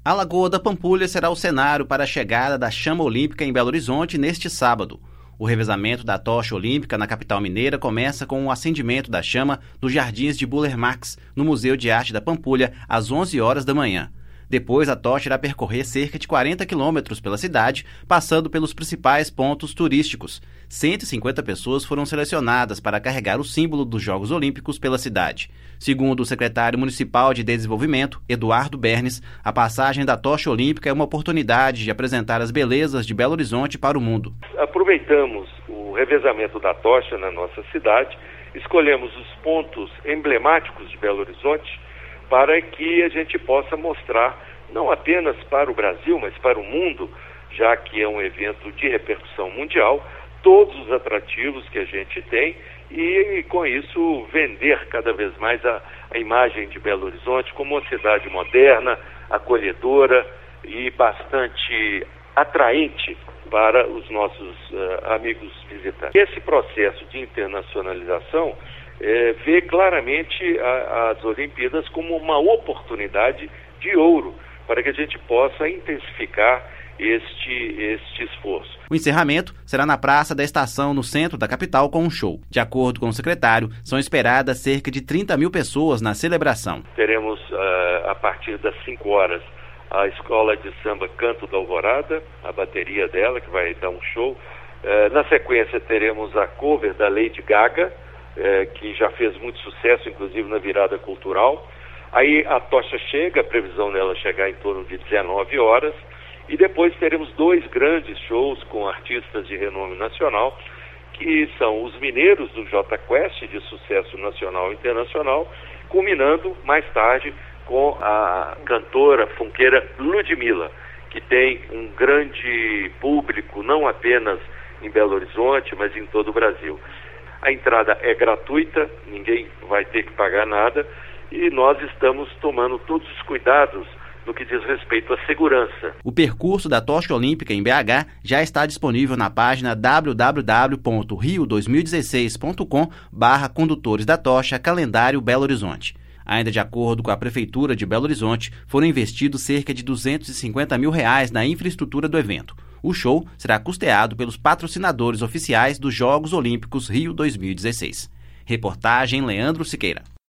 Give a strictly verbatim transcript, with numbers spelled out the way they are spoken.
A Lagoa da Pampulha será o cenário para a chegada da chama olímpica em Belo Horizonte neste sábado. O revezamento da tocha olímpica na capital mineira começa com o acendimento da chama nos Jardins de Buller Marx, no Museu de Arte da Pampulha, às onze horas da manhã. Depois, a tocha irá percorrer cerca de quarenta quilômetros pela cidade, passando pelos principais pontos turísticos. cento e cinquenta pessoas foram selecionadas para carregar o símbolo dos Jogos Olímpicos pela cidade. Segundo o secretário municipal de Desenvolvimento, Eduardo Bernes, a passagem da tocha olímpica é uma oportunidade de apresentar as belezas de Belo Horizonte para o mundo. Aproveitamos o revezamento da tocha na nossa cidade, escolhemos os pontos emblemáticos de Belo Horizonte, para que a gente possa mostrar, não apenas para o Brasil, mas para o mundo, já que é um evento de repercussão mundial, todos os atrativos que a gente tem e, com isso, vender cada vez mais a, a imagem de Belo Horizonte como uma cidade moderna, acolhedora e bastante atraente para os nossos uh, amigos visitantes. Esse processo de internacionalização É, vê claramente a, as Olimpíadas como uma oportunidade de ouro para que a gente possa intensificar este, este esforço. O encerramento será na Praça da Estação, no centro da capital, com um show. De acordo com o secretário, são esperadas cerca de trinta mil pessoas na celebração. Teremos, uh, a partir das cinco horas, a Escola de Samba Canto da Alvorada, a bateria dela, que vai dar um show. Uh, na sequência, teremos a cover da Lady Gaga, É, que já fez muito sucesso, inclusive na virada cultural. Aí a tocha chega, a previsão dela chegar em torno de dezenove horas, e depois teremos dois grandes shows com artistas de renome nacional, que são os mineiros do Jota Quest, de sucesso nacional e internacional, culminando mais tarde com a cantora funkeira Ludmilla, que tem um grande público, não apenas em Belo Horizonte, mas em todo o Brasil. A entrada é gratuita, ninguém vai ter que pagar nada, e nós estamos tomando todos os cuidados no que diz respeito à segurança. O percurso da tocha olímpica em B H já está disponível na página w w w ponto rio dois mil e dezesseis ponto com barra condutores da tocha calendário Belo Horizonte. Ainda de acordo com a Prefeitura de Belo Horizonte, foram investidos cerca de duzentos e cinquenta mil reais na infraestrutura do evento. O show será custeado pelos patrocinadores oficiais dos Jogos Olímpicos Rio dois mil e dezesseis. Reportagem Leandro Siqueira.